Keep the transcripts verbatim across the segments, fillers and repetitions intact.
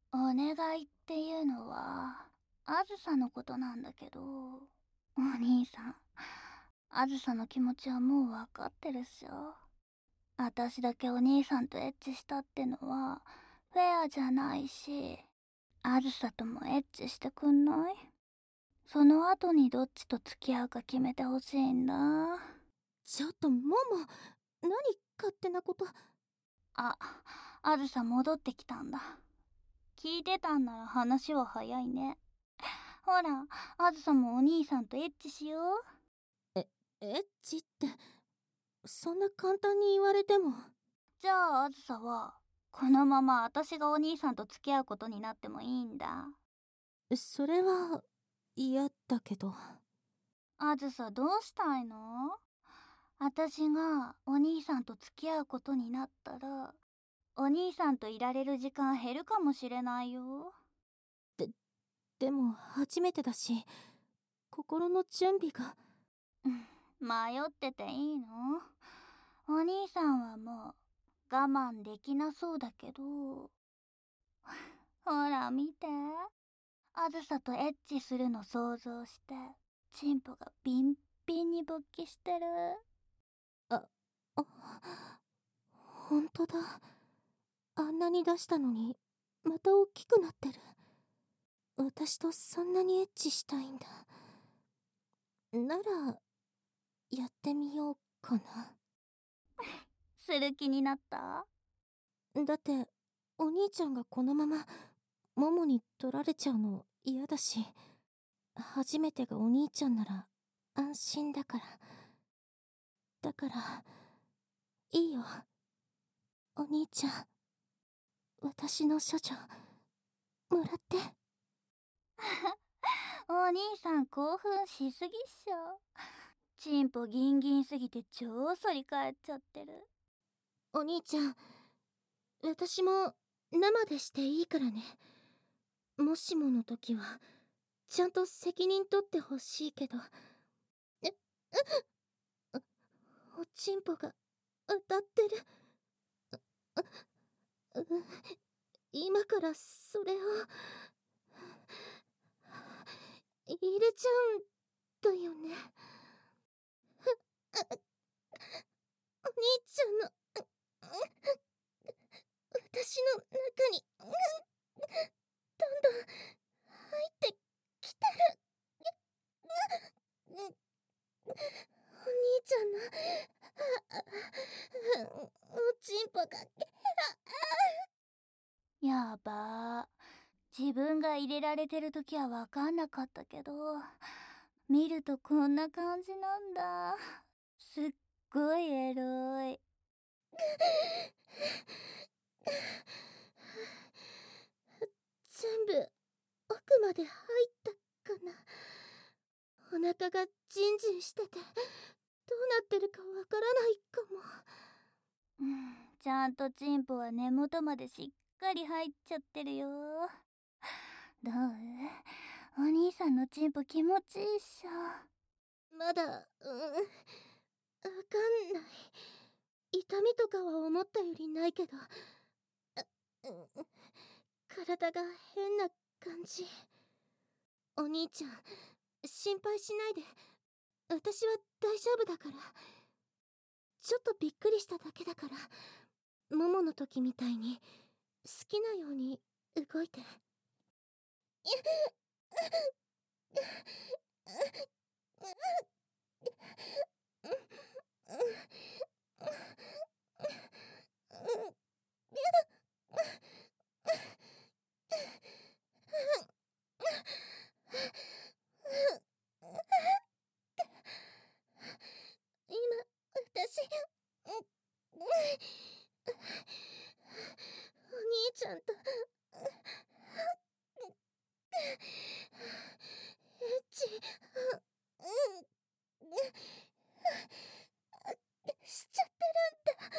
お願いっていうのは、あずさのことなんだけど、お兄さん、あずさの気持ちはもうわかってるっしょ。私だけお兄さんとエッチしたってのは、フェアじゃないし、あずさともエッチしてくんない？その後にどっちと付き合うか決めてほしいんだ。 ちょっと、もも、何勝手なこと。 あ、あずさ戻ってきたんだ。聞いてたんなら話は早いね。ほら、あずさもお兄さんとエッチしよう。 え、エッチって、そんな簡単に言われても。 じゃああずさは、このまま私がお兄さんと付き合うことになってもいいんだ。 それは、嫌だけど。 あずさどうしたいの？私がお兄さんと付き合うことになったら、お兄さんといられる時間減るかもしれないよ。 で、でも初めてだし、心の準備が。 迷ってていいの？お兄さんはもう我慢できなそうだけど。ほら見て。あずさとエッチするの想像して、チンポがビンビンに勃起してる。 あ、あ、ほんとだ。あんなに出したのに、また大きくなってる。私とそんなにエッチしたいんだ。なら、やってみようかな。 する気になった？ だって、お兄ちゃんがこのまま、ももに取られちゃうの嫌だし、初めてがお兄ちゃんなら安心だから。だから、いいよ。お兄ちゃん、私の処女、もらって。 お兄さん興奮しすぎっしょ。チンポギンギンすぎて超反り返っちゃってる。 お兄ちゃん、私も生でしていいからね。もしもの時は、ちゃんと責任取ってほしいけど。え、うおちんぽが当たってる。う、今からそれを入れちゃうんだよね。お兄ちゃんの私の中にどんどん入ってきてる。お兄ちゃんのおちんぽが。 やばー。自分が入れられてる時はわかんなかったけど、見るとこんな感じなんだ。すっごいエロい。 全部奥まで入ったかな。お腹がジンジンしてて、どうなってるかわからないかも。 うん、ちゃんとチンポは根元までしっかり入っちゃってるよ。どう？お兄さんのチンポ気持ちいいっしょ。 まだ、うん、わかんない。痛みとかは思ったよりないけど、うん、体が変な感じ。お兄ちゃん、心配しないで。私は大丈夫だから。ちょっとびっくりしただけだから、ももの時みたいに好きなように動いて。今、私、お兄ちゃんと、エッチ、うん、しちゃってるん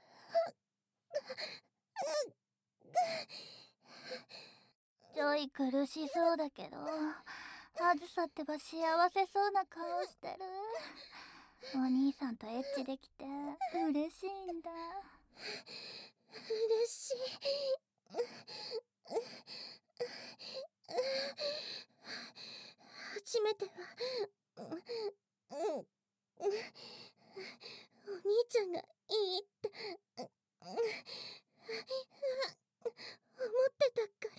ちょい苦しそうだけど、あずさってば幸せそうな顔してる。お兄さんとエッチできて嬉しいんだ。 嬉しい。 めては、うんうん、お兄ちゃんがいいって思ってたから。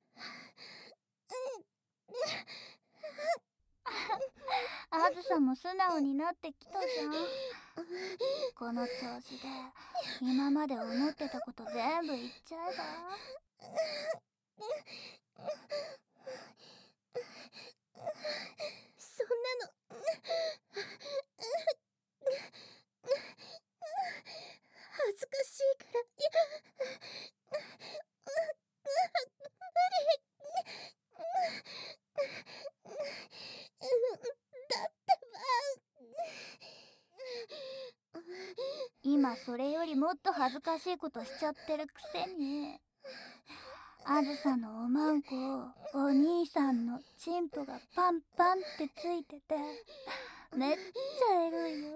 あずさも素直になってきたじゃん。この調子で今まで思ってたこと全部言っちゃえば。 そんなの恥ずかしいから。 今それよりもっと恥ずかしいことしちゃってるくせに、あずさのおまんこお兄さんのチンポがパンパンってついててめっちゃエロいよ。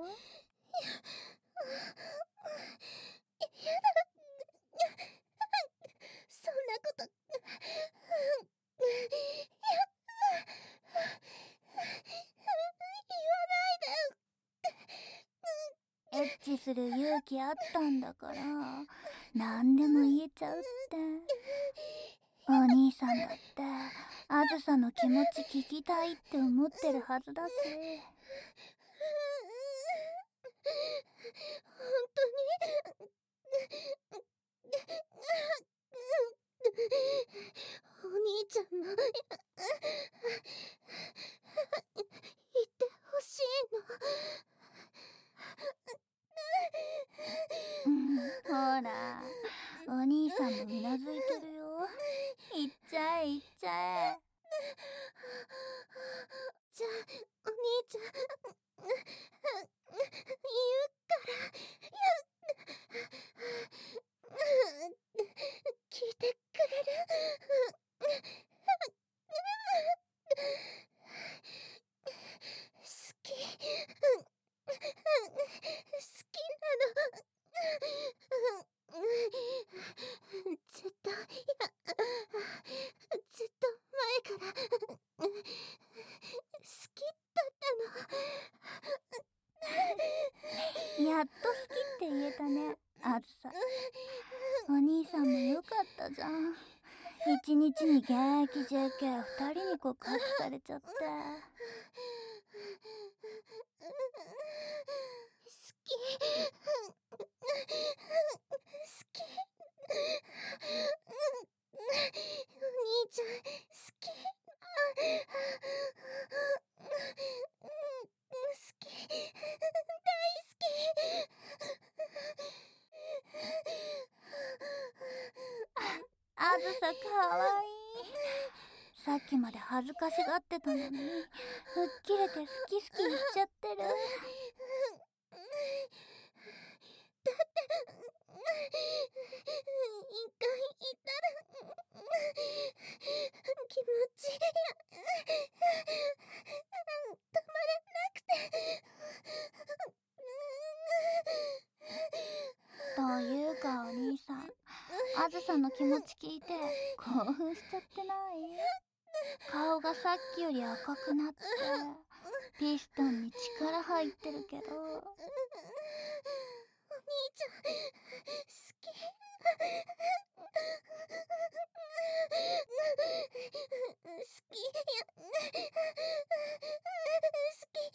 そんなことエッチする勇気あったんだから何でも言えちゃうって。お兄さんだってあずさの気持ち聞きたいって思ってるはずだし。 本当にお兄ちゃんも言ってほしいの。 うん、ほらお兄さんもうなずいてるよ。言っちゃえ言っちゃえ。 じゃあお兄ちゃん言うから聞いてくれる？好き好きなの。ずっと、いやずっと前から好きだったの。 やっと好きって言えたねあずさ。お兄さんもよかったじゃん。一日に現役 ジェーケーふたりに告白されちゃって。 好き好きお兄ちゃん好き好き大好き。 あずさかわいい。さっきまで恥ずかしがってたのに吹っ切れて好き好き言っちゃってる。 だって一回言ったら気持ち止まらなくて。 というかお兄さん、あずさの気持ち聞いて興奮しちゃってない？顔がさっきより赤くなってピストンに力入ってるけど。 お兄ちゃん好き。好きや好き。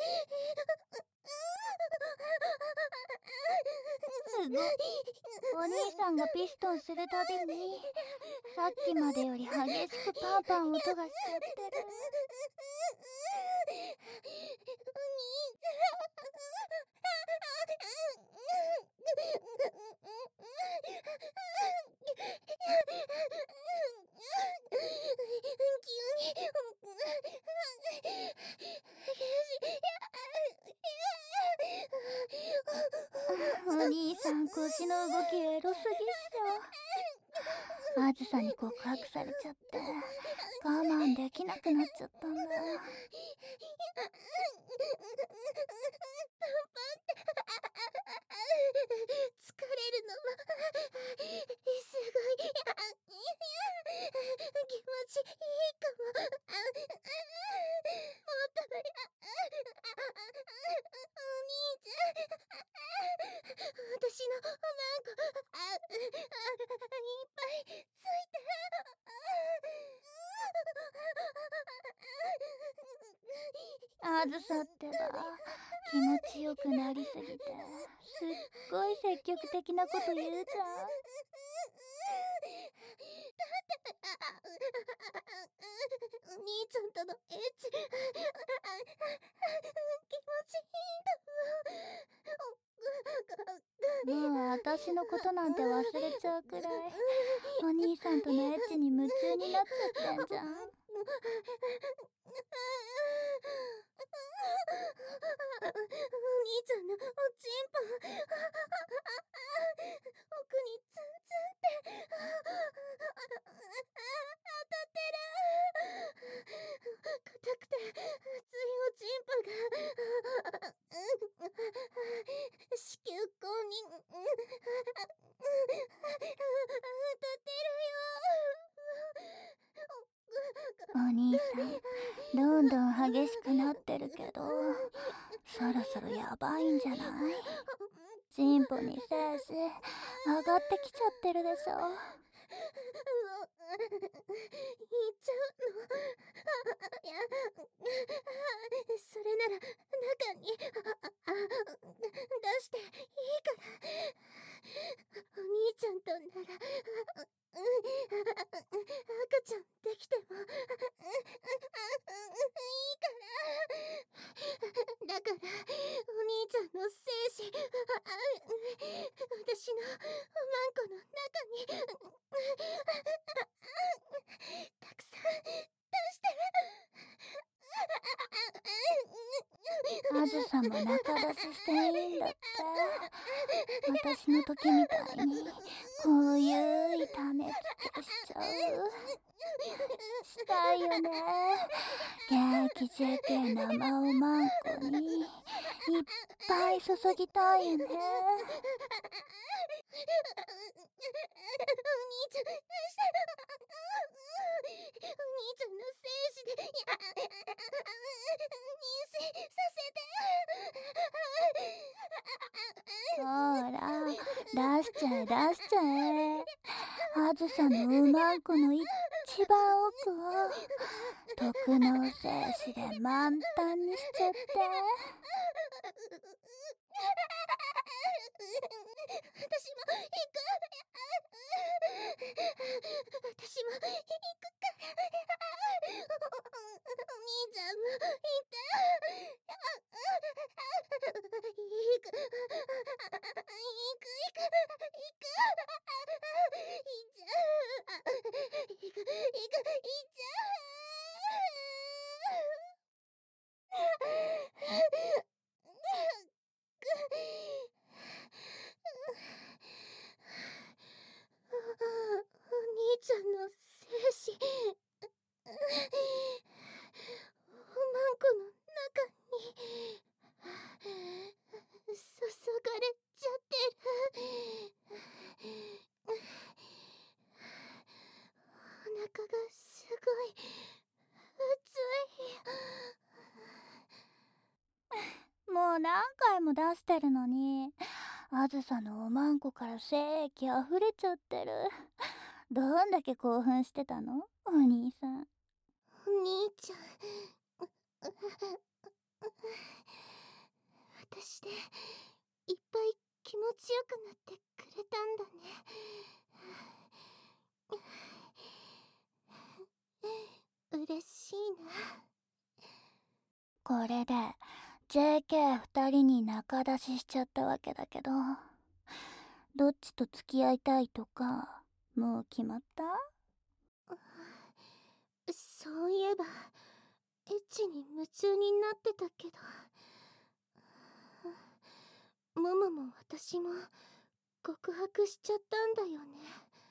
すごい。お兄さんがピストンするたびにさっきまでより激しくパンパン音がしちゃってる。お兄さん腰の動きエロすぎっしょ。あずさに告白されちゃって我慢できなくなっちゃったんだ。 疲れるのもすごい気持ちいいかも。もっとあずさってば気持ちよくなりすぎてすっごい積極的なこと言うじゃん。 お兄ちゃんとのエッチ気持ちいいんだ。 もう私のことなんて忘れちゃうくらいお兄さんとのエッチに夢中になっちゃってんじゃん。 お兄ちゃんのおちんぽ奥にツンツンって当たってる。硬くて熱いおちんぽが子宮口に当たってお兄さんどんどん激しくなってるけどそろそろやばいんじゃない？チンポに精子上がってきちゃってるでしょ。 言っちゃうの？いや、それなら中に出していいから。お兄ちゃんとなら赤ちゃんできてもいいから。だからお兄ちゃんの精子私のおまんこの中にたくさん出してあずさも中出ししていいんだって。私の時みたいにこういう種付けしちゃう。したいよね。元気 ジェーケー 生おまんこにいっぱい注ぎたいよね。 お兄ちゃん、お兄ちゃんの精子で妊娠させて。 ほら出しちゃえ出しちゃえ。あずさのおまんこの一番奥を特納精子で満タンにしちゃって。 私も行く。私も行くからお兄ちゃんも行って行く行く行く行く行っちゃう行く行く行っちゃお兄ちゃんの精子おまんこの中に注がれちゃってる。お腹がすごい熱い。 もう何回も出してるのにあずさのおまんこから精液あふれちゃってる。どんだけ興奮してたのお兄さん。 お兄ちゃん私でいっぱい気持ちよくなってくれたんだね。嬉しいな。 これで ジェーケーふたりに仲出ししちゃったわけだけど、どっちと付き合いたいとかもう決まった？ そういえばエッチに夢中になってたけど、モモも私も告白しちゃったんだよね。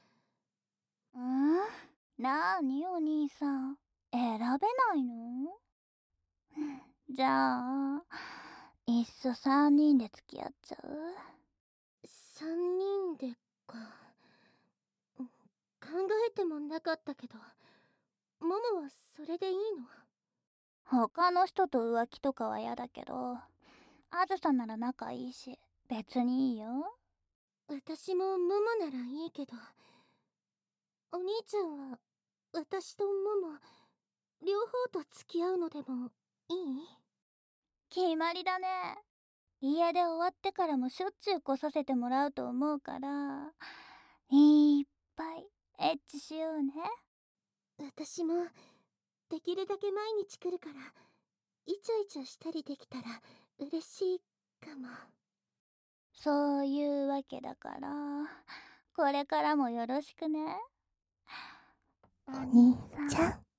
ん？なーにお兄さん、選べないの？じゃあいっそさんにんで付き合っちゃう？ さんにんでか。考えてもなかったけど、モモはそれでいいの？ 他の人と浮気とかは嫌だけど、あずさなら仲いいし別にいいよ。 私もモモならいいけど、お兄ちゃんは私とモモ両方と付き合うのでもいい？ 決まりだね。家で終わってからもしょっちゅう来させてもらうと思うから、いっぱいエッチしようね。 私もできるだけ毎日来るから、イチャイチャしたりできたら嬉しいかも。 そういうわけだから、これからもよろしくね。 お兄ちゃん。